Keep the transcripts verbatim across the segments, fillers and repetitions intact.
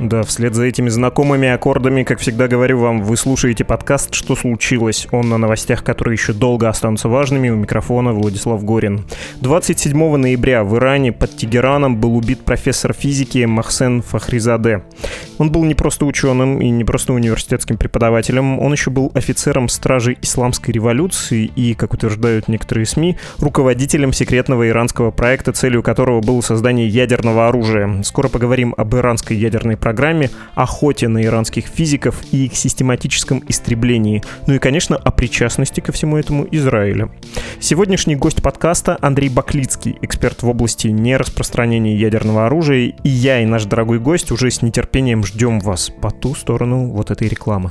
Да, вслед за этими знакомыми аккордами, как всегда говорю вам, вы слушаете подкаст «Что случилось?». Он о новостях, которые еще долго останутся важными. У микрофона Владислав Горин. двадцать седьмого ноября в Иране под Тегераном был убит профессор физики Мохсен Фахризадeh. Он был не просто ученым и не просто университетским преподавателем, он еще был офицером стражей исламской революции и, как утверждают некоторые СМИ, руководителем секретного иранского проекта, целью которого было создание ядерного оружия. Скоро поговорим об иранской ядерной программе, охоте на иранских физиков и их систематическом истреблении. Ну и, конечно, о причастности ко всему этому Израиля. Сегодняшний гость подкаста Андрей Баклицкий, эксперт в области нераспространения ядерного оружия, и я, и наш дорогой гость уже с нетерпением ждем вас по ту сторону вот этой рекламы.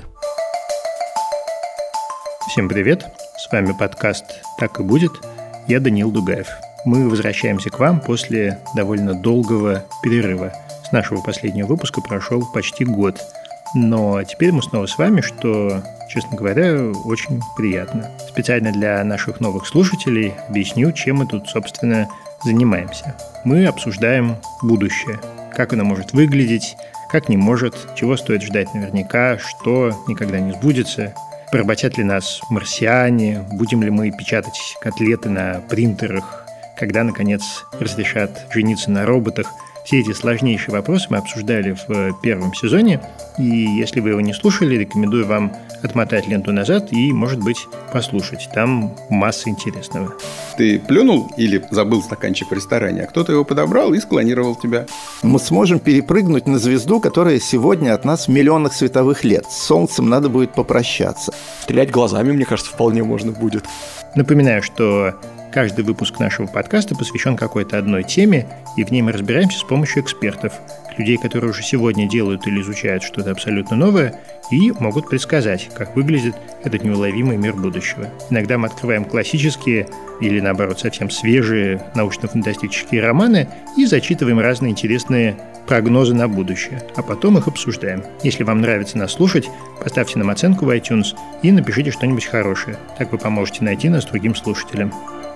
Всем привет, с вами подкаст «Так и будет», я Даниил Дугаев. Мы возвращаемся к вам после довольно долгого перерыва. С нашего последнего выпуска прошел почти год, но теперь мы снова с вами, что, честно говоря, очень приятно. Специально для наших новых слушателей объясню, чем мы тут, собственно, занимаемся. Мы обсуждаем будущее, как оно может выглядеть, как не может, чего стоит ждать наверняка, что никогда не сбудется, поработят ли нас марсиане, будем ли мы печатать котлеты на принтерах, когда, наконец, разрешат жениться на роботах. Все эти сложнейшие вопросы мы обсуждали в первом сезоне, и если вы его не слушали, рекомендую вам отмотать ленту назад и, может быть, послушать. Там масса интересного. Ты плюнул или забыл стаканчик в ресторане, а кто-то его подобрал и склонировал тебя. Мы сможем перепрыгнуть на звезду, которая сегодня от нас в миллионах световых лет. С Солнцем надо будет попрощаться. Стрелять глазами, мне кажется, вполне можно будет. Напоминаю, что каждый выпуск нашего подкаста посвящен какой-то одной теме, и в ней мы разбираемся с помощью экспертов, людей, которые уже сегодня делают или изучают что-то абсолютно новое и могут предсказать, как выглядит этот неуловимый мир будущего. Иногда мы открываем классические или, наоборот, совсем свежие научно-фантастические романы и зачитываем разные интересные прогнозы на будущее, а потом их обсуждаем. Если вам нравится нас слушать, поставьте нам оценку в iTunes и напишите что-нибудь хорошее. Так вы поможете найти нас другим слушателям.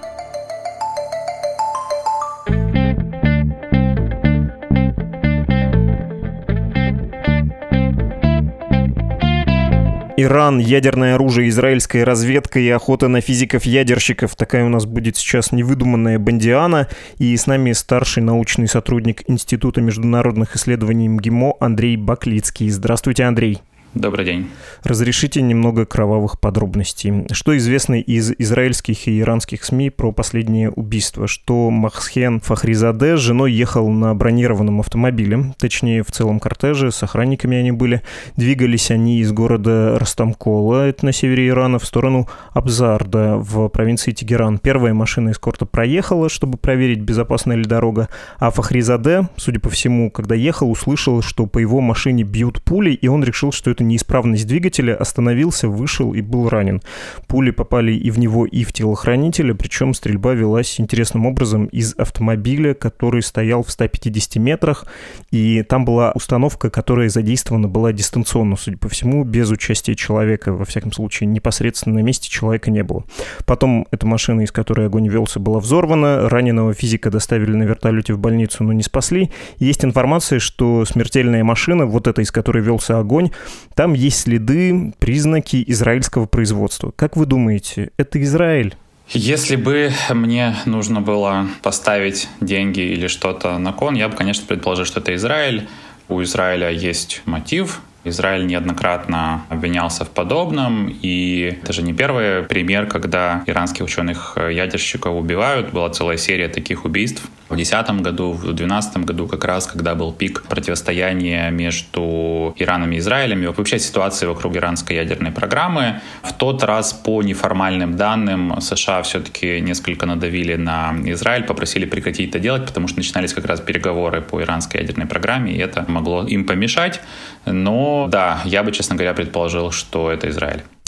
Иран, ядерное оружие, израильская разведка и охота на физиков-ядерщиков. Такая у нас будет сейчас невыдуманная бандиана. И с нами старший научный сотрудник Института международных исследований МГИМО Андрей Баклицкий. Здравствуйте, Андрей. Добрый день. Разрешите немного кровавых подробностей. Что известно из израильских и иранских СМИ про последнее убийство? Что Мохсен Фахризадeh с женой ехал на бронированном автомобиле, точнее, в целом кортеже, с охранниками они были. Двигались они из города Ростамкола, это на севере Ирана, в сторону Абзарда в провинции Тегеран. Первая машина эскорта проехала, чтобы проверить, безопасна ли дорога, а Фахризадeh, судя по всему, когда ехал, услышал, что по его машине бьют пули, и он решил, что это неисправность двигателя, остановился, вышел и был ранен. Пули попали и в него, и в телохранителя, причем стрельба велась интересным образом из автомобиля, который стоял в ста пятидесяти метрах, и там была установка, которая задействована была дистанционно, судя по всему, без участия человека, во всяком случае, непосредственно на месте человека не было. Потом эта машина, из которой огонь велся, была взорвана, раненого физика доставили на вертолете в больницу, но не спасли. Есть информация, что смертельная машина, вот эта, из которой велся огонь, там есть следы, признаки израильского производства. Как вы думаете, это Израиль? Если бы мне нужно было поставить деньги или что-то на кон, я бы, конечно, предположил, что это Израиль. У Израиля есть мотив. Израиль неоднократно обвинялся в подобном, и это же не первый пример, когда иранских ученых-ядерщиков убивают. Была целая серия таких убийств. В две тысячи десятом году, в две тысячи двенадцатом году, как раз, когда был пик противостояния между Ираном и Израилем, и вообще ситуации вокруг иранской ядерной программы. В тот раз, по неформальным данным, США все-таки несколько надавили на Израиль, попросили прекратить это делать, потому что начинались как раз переговоры по иранской ядерной программе, и это могло им помешать. Но да, я бы, честно говоря, предположил, что это Израиль.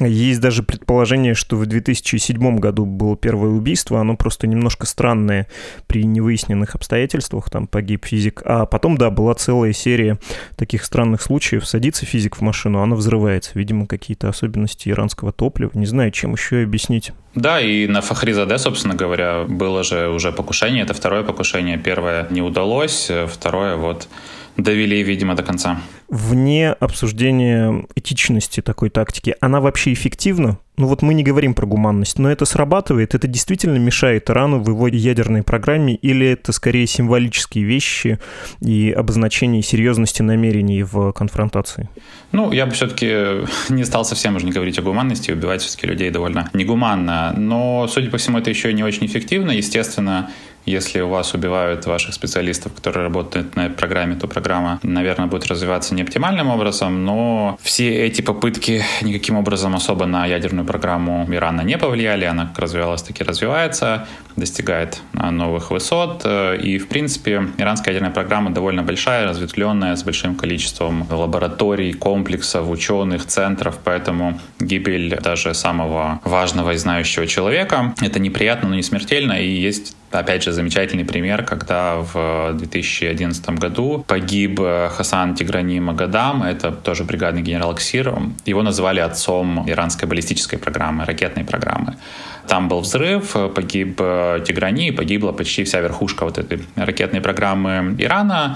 Есть даже предположение, что в две тысячи седьмом году было первое убийство, оно просто немножко странное при невыясненных обстоятельствах, там погиб физик, а потом, да, была целая серия таких странных случаев, садится физик в машину, она взрывается, видимо, какие-то особенности иранского топлива, не знаю, чем еще объяснить. Да, и на Фахризаде, собственно говоря, было же уже покушение, это второе покушение, первое не удалось, второе вот довели, видимо, до конца. Вне обсуждения этичности такой тактики, она вообще эффективна? Ну вот мы не говорим про гуманность, но это срабатывает, это действительно мешает Ирану в его ядерной программе, или это скорее символические вещи и обозначение серьезности намерений в конфронтации? Ну, я бы все-таки не стал совсем уже не говорить о гуманности, убивать все-таки людей довольно негуманно, но, судя по всему, это еще и не очень эффективно, естественно. Если у вас убивают ваших специалистов, которые работают на этой программе, то программа, наверное, будет развиваться не оптимальным образом, но все эти попытки никаким образом особо на ядерную программу Ирана не повлияли, она как развивалась, так и развивается, достигает новых высот, и, в принципе, иранская ядерная программа довольно большая, разветвленная, с большим количеством лабораторий, комплексов, ученых, центров, поэтому гибель даже самого важного и знающего человека — это неприятно, но не смертельно, и есть, опять же, замечательный пример, когда в две тысячи одиннадцатом году погиб Хасан Тиграни Магадам, это тоже бригадный генерал КСИР, его называли отцом иранской баллистической программы, ракетной программы. Там был взрыв, погиб Тиграни, и погибла почти вся верхушка вот этой ракетной программы Ирана,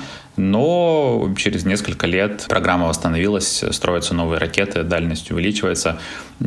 но через несколько лет программа восстановилась, строятся новые ракеты, дальность увеличивается.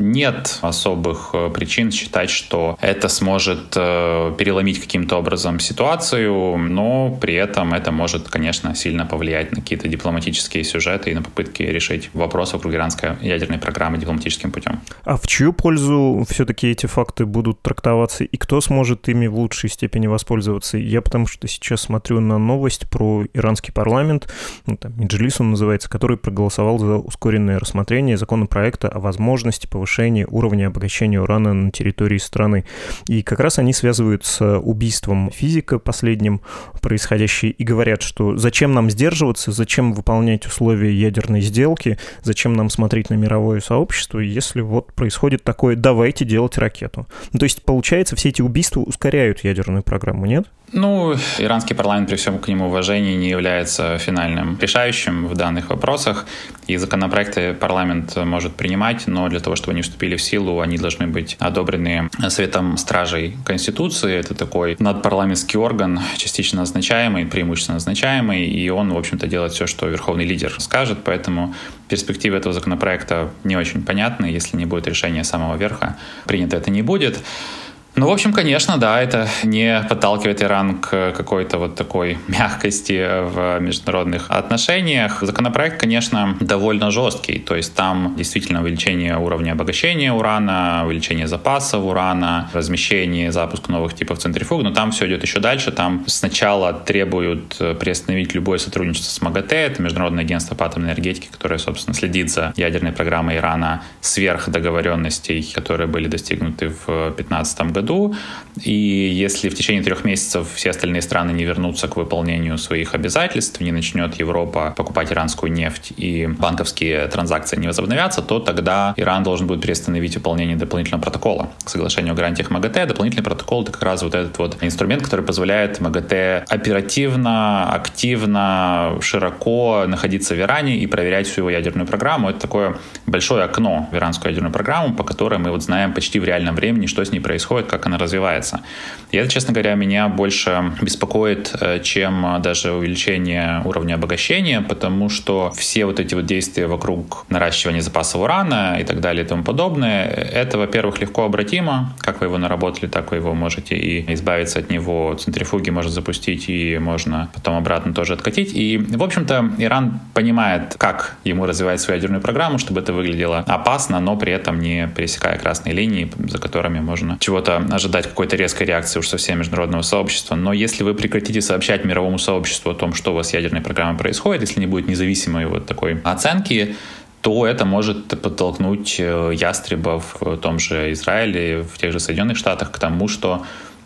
Нет особых причин считать, что это сможет переломить каким-то образом ситуацию, но при этом это может, конечно, сильно повлиять на какие-то дипломатические сюжеты и на попытки решить вопрос вокруг иранской ядерной программы дипломатическим путем. А в чью пользу все-таки эти факты будут трактоваться, и кто сможет ими в лучшей степени воспользоваться? Я потому что сейчас смотрю на новость про иранский парламент, ну, там, Меджлис он называется, который проголосовал за ускоренное рассмотрение законопроекта о возможности повышения уровня обогащения урана на территории страны. И как раз они связывают с убийством физика последним происходящее и говорят, что зачем нам сдерживаться, зачем выполнять условия ядерной сделки, зачем нам смотреть на мировое сообщество, если вот происходит такое, давайте делать ракету. Ну, то есть, получается, все эти убийства ускоряют ядерную программу, нет? Ну, иранский парламент, при всем к нему уважении, не является финальным решающим в данных вопросах, и законопроекты парламент может принимать, но для того, чтобы они вступили в силу, они должны быть одобрены Советом стражей Конституции. Это такой надпарламентский орган, частично назначаемый, преимущественно назначаемый, и он, в общем-то, делает все, что верховный лидер скажет, поэтому перспективы этого законопроекта не очень понятны. Если не будет решения самого верха, принято это не будет. Ну, в общем, конечно, да, это не подталкивает Иран к какой-то вот такой мягкости в международных отношениях. Законопроект, конечно, довольно жесткий, то есть там действительно увеличение уровня обогащения урана, увеличение запасов урана, размещение, запуск новых типов центрифуг, но там все идет еще дальше. Там сначала требуют приостановить любое сотрудничество с МАГАТЭ, это Международное агентство по атомной энергетике, которое, собственно, следит за ядерной программой Ирана, сверх договоренностей, которые были достигнуты в две тысячи пятнадцатом году. И если в течение трех месяцев все остальные страны не вернутся к выполнению своих обязательств, не начнет Европа покупать иранскую нефть и банковские транзакции не возобновятся, то тогда Иран должен будет приостановить выполнение дополнительного протокола к соглашению о гарантиях МАГАТЭ. Дополнительный протокол — это как раз вот этот вот инструмент, который позволяет МАГАТЭ оперативно, активно, широко находиться в Иране и проверять всю его ядерную программу. Это такое большое окно в иранскую ядерную программу, по которой мы вот знаем почти в реальном времени, что с ней происходит, как она развивается. И это, честно говоря, меня больше беспокоит, чем даже увеличение уровня обогащения, потому что все вот эти вот действия вокруг наращивания запасов урана и так далее и тому подобное, это, во-первых, легко обратимо. Как вы его наработали, так вы его можете и избавиться от него. Центрифуги можно запустить, и можно потом обратно тоже откатить. И, в общем-то, Иран понимает, как ему развивать свою ядерную программу, чтобы это выглядело опасно, но при этом не пересекая красные линии, за которыми можно чего-то ожидать, какой-то резкой реакции уж совсем международного сообщества. Но если вы прекратите сообщать мировому сообществу о том, что у вас с ядерной программой происходит, если не будет независимой вот такой оценки, то это может подтолкнуть ястребов в том же Израиле, в тех же Соединенных Штатах к тому, что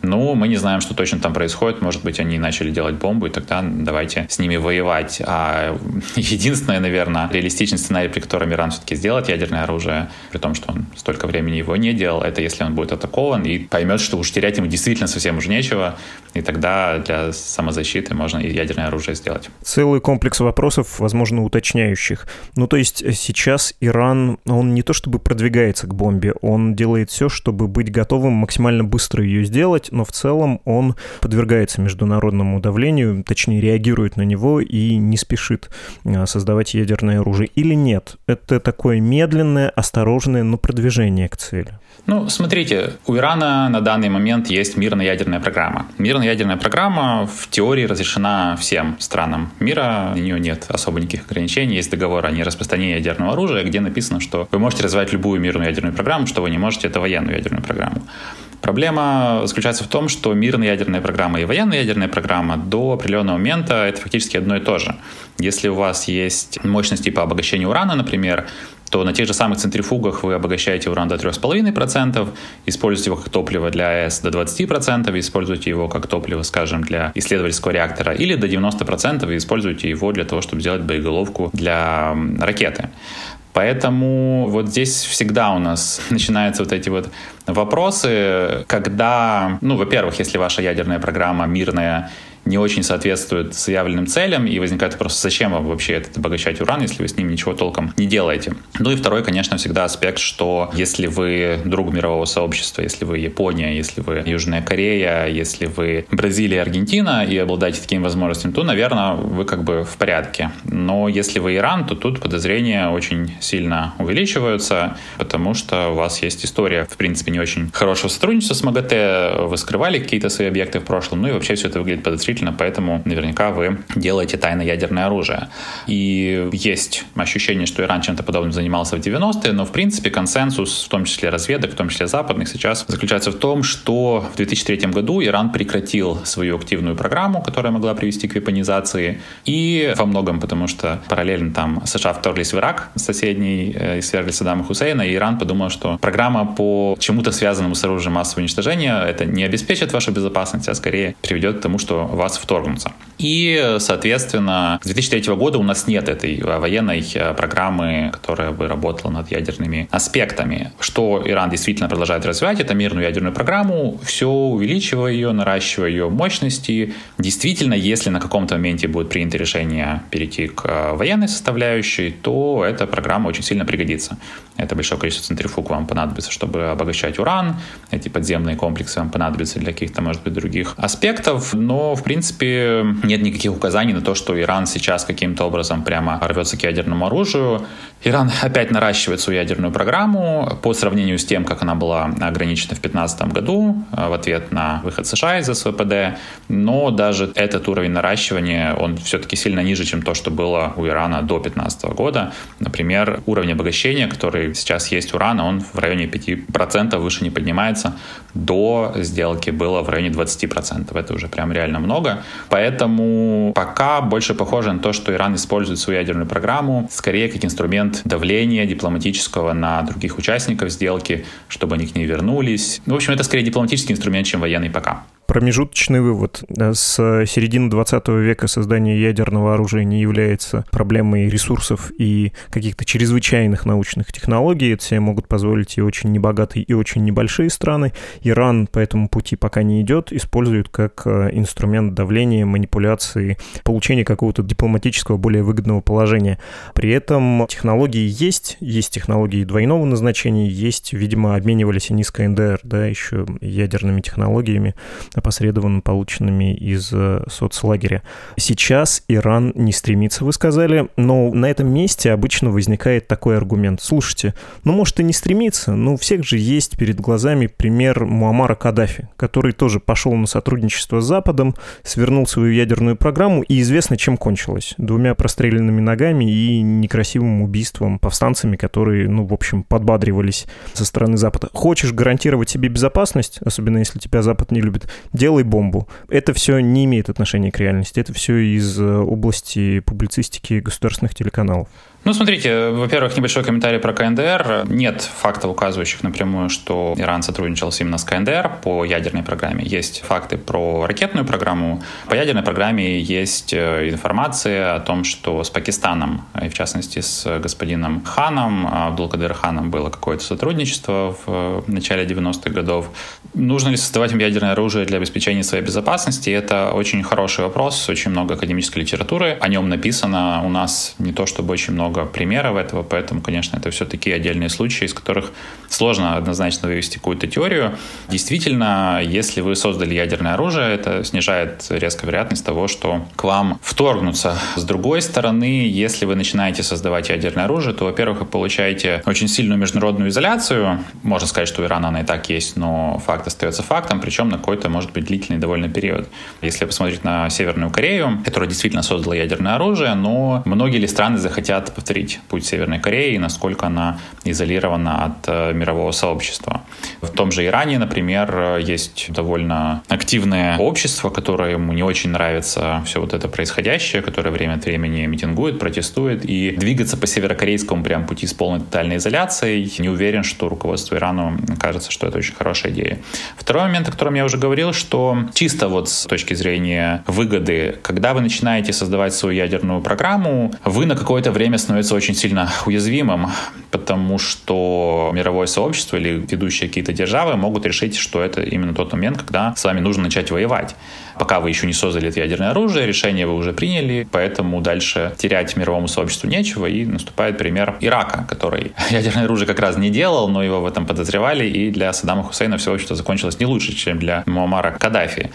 Ну, мы не знаем, что точно там происходит. Может быть, они начали делать бомбу, и тогда давайте с ними воевать. А единственное, наверное, реалистичный сценарий, при котором Иран все-таки сделает ядерное оружие, при том, что он столько времени его не делал, это если он будет атакован и поймет, что уж терять ему действительно совсем уже нечего, и тогда для самозащиты можно и ядерное оружие сделать. Целый комплекс вопросов, возможно, уточняющих. Ну, то есть сейчас Иран, он не то чтобы продвигается к бомбе, он делает все, чтобы быть готовым максимально быстро ее сделать, но в целом он подвергается международному давлению, точнее, реагирует на него и не спешит создавать ядерное оружие. Или нет? Это такое медленное, осторожное, но продвижение к цели. Ну, смотрите, у Ирана на данный момент есть мирная ядерная программа. Мирная ядерная программа в теории разрешена всем странам мира, у нее нет особо никаких ограничений, есть договор о нераспространении ядерного оружия, где написано, что вы можете развивать любую мирную ядерную программу, что вы не можете, это военную ядерную программу. Проблема заключается в том, что мирная ядерная программа и военная ядерная программа до определенного момента это фактически одно и то же. Если у вас есть мощности по обогащению урана, например, то на тех же самых центрифугах вы обогащаете уран до три с половиной процента, используете его как топливо для АЭС до двадцать процентов, используете его как топливо, скажем, для исследовательского реактора, или до девяносто процентов и используете его для того, чтобы сделать боеголовку для ракеты. Поэтому вот здесь всегда у нас начинаются вот эти вот вопросы, когда, ну, во-первых, если ваша ядерная программа мирная не очень соответствует заявленным целям, и возникает вопрос, зачем вам вообще этот обогащать уран, если вы с ним ничего толком не делаете. Ну и второй, конечно, всегда аспект, что если вы друг мирового сообщества, если вы Япония, если вы Южная Корея, если вы Бразилия, Аргентина и обладаете такими возможностями, то, наверное, вы как бы в порядке. Но если вы Иран, то тут подозрения очень сильно увеличиваются, потому что у вас есть история, в принципе, не очень хорошего сотрудничества с МАГАТЭ, вы скрывали какие-то свои объекты в прошлом, ну и вообще все это выглядит подозрительно, поэтому наверняка вы делаете тайное ядерное оружие. И есть ощущение, что Иран чем-то подобным занимался в девяностые, но в принципе консенсус, в том числе разведок, в том числе западных, сейчас заключается в том, что в две тысячи третьем году Иран прекратил свою активную программу, которая могла привести к вепонизации, и во многом потому, что параллельно там США вторглись в Ирак, соседний, и свергли Саддама Хусейна, и Иран подумал, что программа по чему-то связанному с оружием массового уничтожения это не обеспечит вашу безопасность, а скорее приведет к тому, что вас вторгнутся. И, соответственно, с две тысячи третьего года у нас нет этой военной программы, которая бы работала над ядерными аспектами. Что Иран действительно продолжает развивать, это мирную ядерную программу, все увеличивая ее, наращивая ее мощности. Действительно, если на каком-то моменте будет принято решение перейти к военной составляющей, то эта программа очень сильно пригодится. Это большое количество центрифуг вам понадобится, чтобы обогащать уран. Эти подземные комплексы вам понадобятся для каких-то, может быть, других аспектов. Но, в принципе, нет никаких указаний на то, что Иран сейчас каким-то образом прямо рвется к ядерному оружию. Иран опять наращивает свою ядерную программу по сравнению с тем, как она была ограничена в две тысячи пятнадцатом году в ответ на выход США из СВПД. Но даже этот уровень наращивания, он все-таки сильно ниже, чем то, что было у Ирана до две тысячи пятнадцатого года. Например, уровень обогащения, который сейчас есть урана, он в районе пяти процентов выше не поднимается. До сделки было в районе двадцати процентов. Это уже прям реально много. Поэтому пока больше похоже на то, что Иран использует свою ядерную программу скорее как инструмент давления дипломатического на других участников сделки, чтобы они к ней вернулись. В общем, это скорее дипломатический инструмент, чем военный пока. Промежуточный вывод. С середины двадцатого века создание ядерного оружия не является проблемой ресурсов и каких-то чрезвычайных научных технологий. Это себе могут позволить и очень небогатые, и очень небольшие страны. Иран по этому пути пока не идет, использует как инструмент давления, манипуляции, получения какого-то дипломатического, более выгодного положения. При этом технологии есть, есть технологии двойного назначения, есть, видимо, обменивались они с КНДР, да, еще ядерными технологиями, опосредованно полученными из соцлагеря. Сейчас Иран не стремится, вы сказали, но на этом месте обычно возникает такой аргумент. Слушайте, ну, может, и не стремится, но у всех же есть перед глазами пример Муаммара Каддафи, который тоже пошел на сотрудничество с Западом, свернул свою ядерную программу, и известно, чем кончилось. Двумя простреленными ногами и некрасивым убийством повстанцами, которые, ну, в общем, подбадривались со стороны Запада. Хочешь гарантировать себе безопасность, особенно если тебя Запад не любит, делай бомбу. Это все не имеет отношения к реальности, это все из области публицистики государственных телеканалов. Ну, смотрите, во-первых, небольшой комментарий про КНДР. Нет фактов, указывающих напрямую, что Иран сотрудничал именно с КНДР по ядерной программе. Есть факты про ракетную программу. По ядерной программе есть информация о том, что с Пакистаном, и в частности с господином Ханом, Абдул-Кадыр Ханом, было какое-то сотрудничество в начале девяностых годов. Нужно ли создавать ядерное оружие для обеспечения своей безопасности? Это очень хороший вопрос. Очень много академической литературы о нем написано. У нас не то чтобы очень много примеров этого, поэтому, конечно, это все такие отдельные случаи, из которых сложно однозначно вывести какую-то теорию. Действительно, если вы создали ядерное оружие, это снижает резко вероятность того, что к вам вторгнутся. С другой стороны, если вы начинаете создавать ядерное оружие, то, во-первых, вы получаете очень сильную международную изоляцию. Можно сказать, что у Ирана она и так есть, но факт остается фактом, причем на какой-то, может быть, длительный довольно период. Если посмотреть на Северную Корею, которая действительно создала ядерное оружие, но многие ли страны захотят повторить путь Северной Кореи, насколько она изолирована от э, мирового сообщества. В том же Иране, например, есть довольно активное общество, которое ему не очень нравится все вот это происходящее, которое время от времени митингует, протестует, и двигаться по северокорейскому прям пути с полной тотальной изоляцией не уверен, что руководству Ирану кажется, что это очень хорошая идея. Второй момент, о котором я уже говорил, что чисто вот с точки зрения выгоды, когда вы начинаете создавать свою ядерную программу, вы на какое-то время становится очень сильно уязвимым, потому что мировое сообщество или ведущие какие-то державы могут решить, что это именно тот момент, когда с вами нужно начать воевать. Пока вы еще не создали это ядерное оружие, решение вы уже приняли, поэтому дальше терять мировому сообществу нечего, и наступает пример Ирака, который ядерное оружие как раз не делал, но его в этом подозревали, и для Саддама Хусейна все общество закончилось не лучше, чем для Муаммара Каддафи.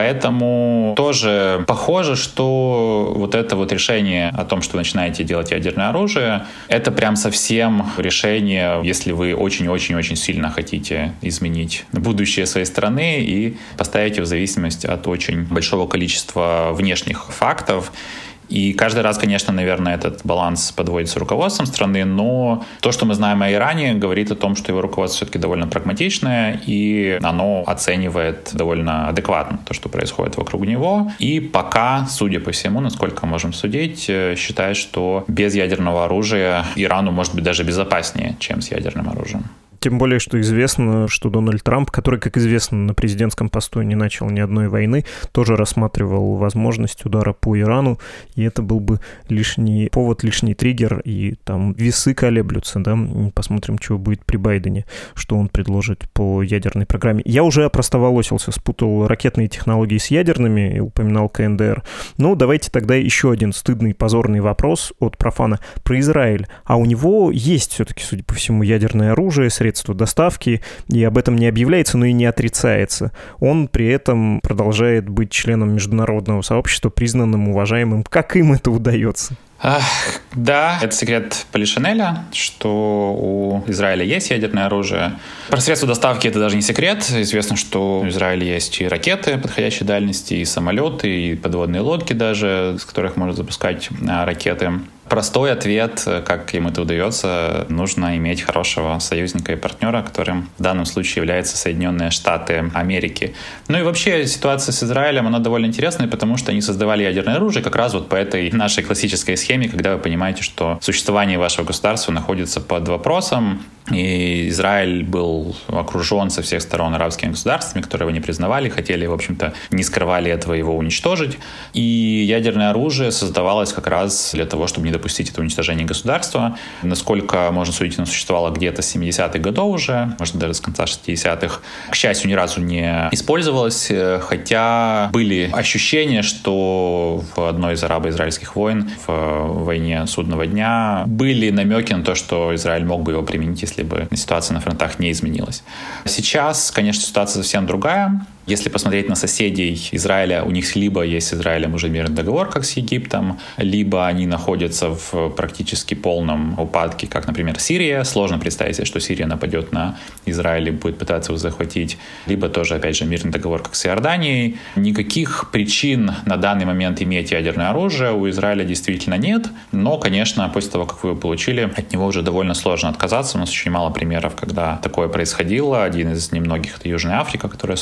Поэтому тоже похоже, что вот это вот решение о том, что вы начинаете делать ядерное оружие, это прям совсем решение, если вы очень-очень-очень сильно хотите изменить будущее своей страны и поставить его в зависимость от очень большого количества внешних фактов. И каждый раз, конечно, наверное, этот баланс подводится руководством страны, но то, что мы знаем о Иране, говорит о том, что его руководство все-таки довольно прагматичное, и оно оценивает довольно адекватно то, что происходит вокруг него. И пока, судя по всему, насколько можем судить, считает, что без ядерного оружия Ирану может быть даже безопаснее, чем с ядерным оружием. Тем более, что известно, что Дональд Трамп, который, как известно, на президентском посту не начал ни одной войны, тоже рассматривал возможность удара по Ирану, и это был бы лишний повод, лишний триггер, и там весы колеблются, да, посмотрим, что будет при Байдене, что он предложит по ядерной программе. Я уже опростоволосился, спутал ракетные технологии с ядерными и упоминал КНДР. Ну, давайте тогда еще один стыдный, позорный вопрос от профана про Израиль. А у него есть все-таки, судя по всему, ядерное оружие, средства доставки, и об этом не объявляется, но и не отрицается. Он при этом продолжает быть членом международного сообщества, признанным, уважаемым. Как им это удается? Ах, да, это секрет Полишинеля, что у Израиля есть ядерное оружие. Про средства доставки это даже не секрет. Известно, что у Израиля есть и ракеты подходящей дальности, и самолеты, и подводные лодки даже, с которых можно запускать ракеты. Простой ответ, как им это удается, нужно иметь хорошего союзника и партнера, которым в данном случае являются Соединенные Штаты Америки. Ну и вообще ситуация с Израилем, она довольно интересная, потому что они создавали ядерное оружие как раз вот по этой нашей классической схеме, когда вы понимаете, что существование вашего государства находится под вопросом, и Израиль был окружен со всех сторон арабскими государствами, которые его не признавали, хотели, в общем-то, не скрывали этого, его уничтожить. И ядерное оружие создавалось как раз для того, чтобы не допустить это уничтожение государства. Насколько можно судить, оно существовало где-то с семидесятых годов уже, может, даже с конца шестидесятых. К счастью, ни разу не использовалось, хотя были ощущения, что в одной из арабо-израильских войн, в войне Судного дня, были намеки на то, что Израиль мог бы его применить, если бы ситуация на фронтах не изменилась. Сейчас, конечно, ситуация совсем другая. Если посмотреть на соседей Израиля, у них либо есть с Израилем уже мирный договор, как с Египтом, либо они находятся в практически полном упадке, как, например, Сирия. Сложно представить себе, что Сирия нападет на Израиль и будет пытаться его захватить. Либо тоже, опять же, мирный договор, как с Иорданией. Никаких причин на данный момент иметь ядерное оружие у Израиля действительно нет. Но, конечно, после того, как вы его получили, от него уже довольно сложно отказаться. У нас очень мало примеров, когда такое происходило. Один из немногих — это Южная Африка, которая создала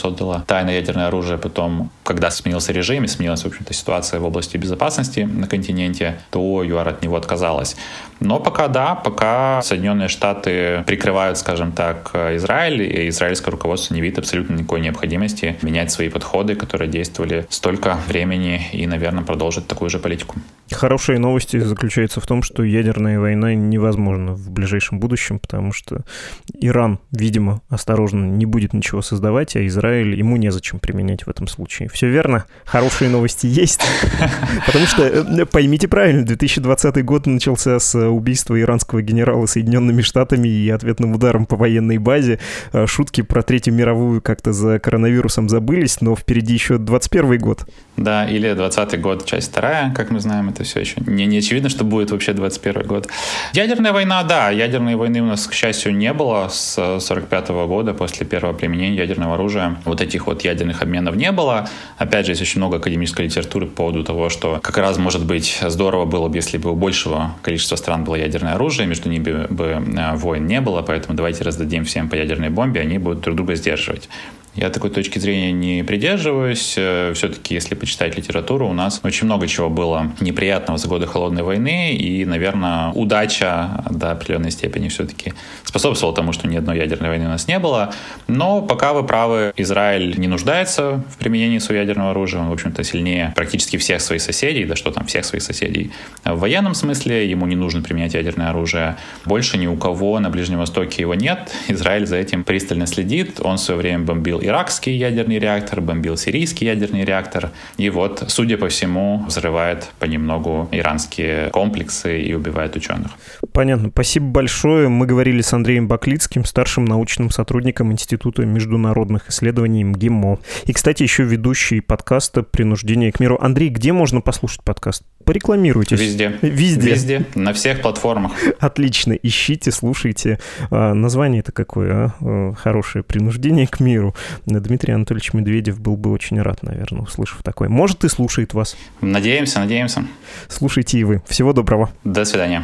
тайное ядерное оружие. Потом, когда сменился режим и сменилась, в общем-то, ситуация в области безопасности на континенте, то ЮАР от него отказалась. Но пока да, пока Соединенные Штаты прикрывают, скажем так, Израиль, и израильское руководство не видит абсолютно никакой необходимости менять свои подходы, которые действовали столько времени, и, наверное, продолжат такую же политику. Хорошие новости заключаются в том, что ядерная война невозможна в ближайшем будущем, потому что Иран, видимо, осторожно не будет ничего создавать, а Израиль ему незачем применять в этом случае. Все верно? Хорошие новости есть. Потому что, поймите правильно, две тысячи двадцатый год начался с убийства иранского генерала Соединенными Штатами и ответным ударом по военной базе. Шутки про Третью мировую как-то за коронавирусом забылись, но впереди еще двадцать первый год. Да, или двадцатый год, часть вторая, как мы знаем, это все еще не, не очевидно, что будет вообще двадцать первый год. Ядерная война, да, ядерной войны у нас, к счастью, не было с сорок пятого года, после первого применения ядерного оружия. Вот этих вот ядерных обменов не было. Опять же, есть очень много академической литературы по поводу того, что как раз, может быть, здорово было бы, если бы у большего количества стран было ядерное оружие, между ними бы войн не было, поэтому давайте раздадим всем по ядерной бомбе, они будут друг друга сдерживать. Я такой точки зрения не придерживаюсь. Все-таки, если почитать литературу, у нас очень много чего было неприятного за годы Холодной войны, и, наверное, удача до определенной степени все-таки способствовала тому, что ни одной ядерной войны у нас не было. Но пока вы правы, Израиль не нуждается в применении своего ядерного оружия. Он, в общем-то, сильнее практически всех своих соседей, да что там, всех своих соседей в военном смысле. Ему не нужно применять ядерное оружие. Больше ни у кого на Ближнем Востоке его нет. Израиль за этим пристально следит. Он в свое время бомбил иракский ядерный реактор, бомбил сирийский ядерный реактор. И вот, судя по всему, взрывает понемногу иранские комплексы и убивает ученых. Понятно. Спасибо большое. Мы говорили с Андреем Баклицким, старшим научным сотрудником Института международных исследований МГИМО. И, кстати, еще ведущий подкаста «Принуждение к миру». Андрей, где можно послушать подкаст? Порекламируйтесь. Везде. Везде. Везде. На всех платформах. Отлично. Ищите, слушайте. А, название-то какое, а? Хорошее. «Принуждение к миру». Дмитрий Анатольевич Медведев был бы очень рад, наверное, услышав такое. Может, и слушает вас. Надеемся, надеемся. Слушайте и вы. Всего доброго. До свидания.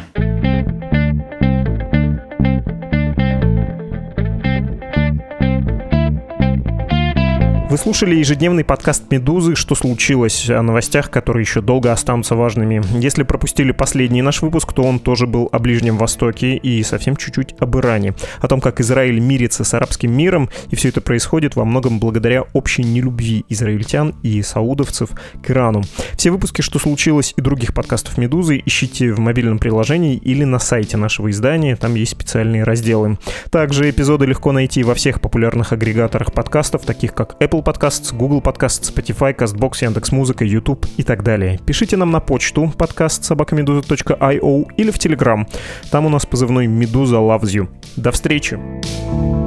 Вы слушали ежедневный подкаст «Медузы. Что случилось?» о новостях, которые еще долго останутся важными. Если пропустили последний наш выпуск, то он тоже был о Ближнем Востоке и совсем чуть-чуть об Иране. О том, как Израиль мирится с арабским миром, и все это происходит во многом благодаря общей нелюбви израильтян и саудовцев к Ирану. Все выпуски «Что случилось?» и других подкастов «Медузы» ищите в мобильном приложении или на сайте нашего издания, там есть специальные разделы. Также эпизоды легко найти во всех популярных агрегаторах подкастов, таких как Apple Podcasts, Google Podcasts, Spotify, CastBox, Яндекс.Музыка, YouTube и так далее. Пишите нам на почту подкаст собака медуза точка ай о или в Telegram. Там у нас позывной «Медуза loves you». До встречи!